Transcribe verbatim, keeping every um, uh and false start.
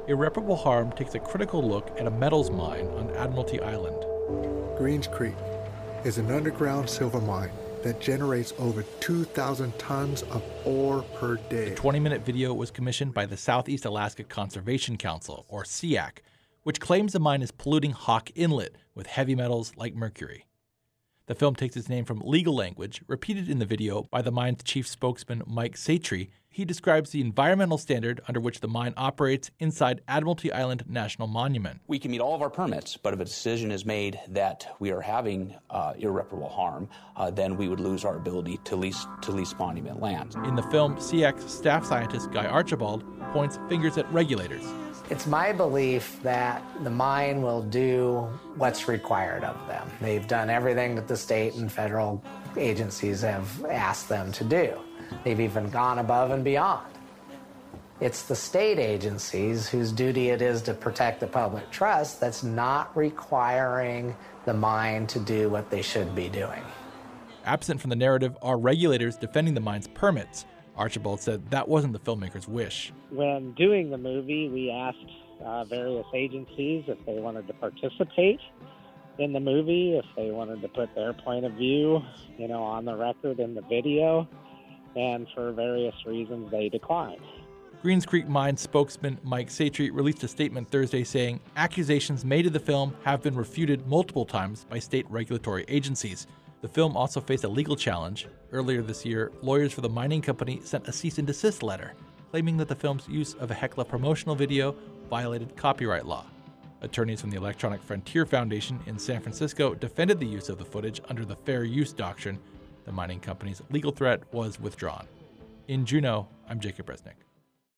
Irreparable Harm takes a critical look at a metals mine on Admiralty Island. Greens Creek is an underground silver mine that generates over two thousand tons of ore per day. The twenty-minute video was commissioned by the Southeast Alaska Conservation Council, or S E A C, which claims the mine is polluting Hawk Inlet with heavy metals like mercury. The film takes its name from legal language repeated in the video by the mine's chief spokesman, Mike Satry. He describes the environmental standard under which the mine operates inside Admiralty Island National Monument. We can meet all of our permits, but if a decision is made that we are having uh, irreparable harm, uh, then we would lose our ability to lease, to lease monument land. In the film, S E A C staff scientist Guy Archibald points fingers at regulators. It's my belief that the mine will do what's required of them. They've done everything that the state and federal agencies have asked them to do. They've even gone above and beyond. It's the state agencies whose duty it is to protect the public trust that's not requiring the mine to do what they should be doing. Absent from the narrative are regulators defending the mine's permits. Archibald said that wasn't the filmmaker's wish. When doing the movie, we asked uh, various agencies if they wanted to participate in the movie, if they wanted to put their point of view, you know, on the record in the video, and for various reasons they declined. Greens Creek Mine spokesman Mike Satry released a statement Thursday saying accusations made of the film have been refuted multiple times by state regulatory agencies. The film also faced a legal challenge. Earlier this year, lawyers for the mining company sent a cease and desist letter, claiming that the film's use of a Hecla promotional video violated copyright law. Attorneys from the Electronic Frontier Foundation in San Francisco defended the use of the footage under the fair use doctrine. The mining company's legal threat was withdrawn. In Juneau, I'm Jacob Resnick.